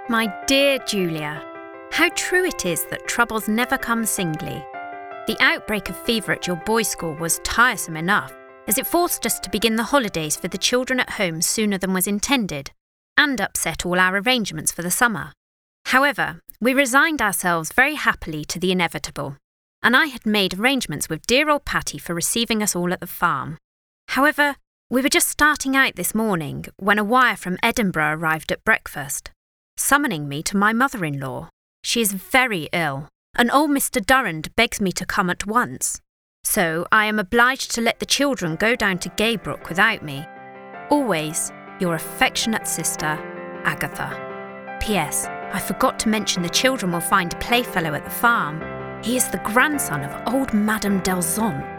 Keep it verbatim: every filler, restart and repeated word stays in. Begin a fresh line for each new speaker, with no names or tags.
My dear Julia, how true it is that troubles never come singly. The outbreak of fever at your boys' school was tiresome enough, as it forced us to begin the holidays for the children at home sooner than was intended, and upset all our arrangements for the summer. However, we resigned ourselves very happily to the inevitable, and I had made arrangements with dear old Patty for receiving us all at the farm. However, we were just starting out this morning when a wire from Edinburgh arrived at breakfast, summoning me to my mother-in-law. She is very ill, and old Mister Durand begs me to come at once. So I am obliged to let the children go down to Gaybrook without me. Always, your affectionate sister, Agatha. P S. I forgot to mention the children will find a playfellow at the farm. He is the grandson of old Madame Delzont,